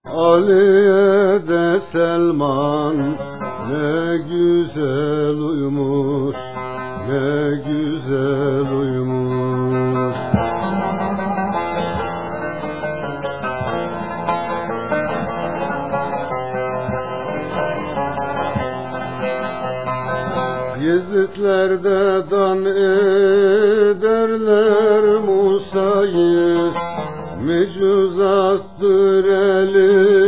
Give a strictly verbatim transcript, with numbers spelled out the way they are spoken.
Ali'ye de Selman ne güzel uyumuş, ne güzel uyumuş. Yezidler de dan ederler Musa'yı, mecuzastır eli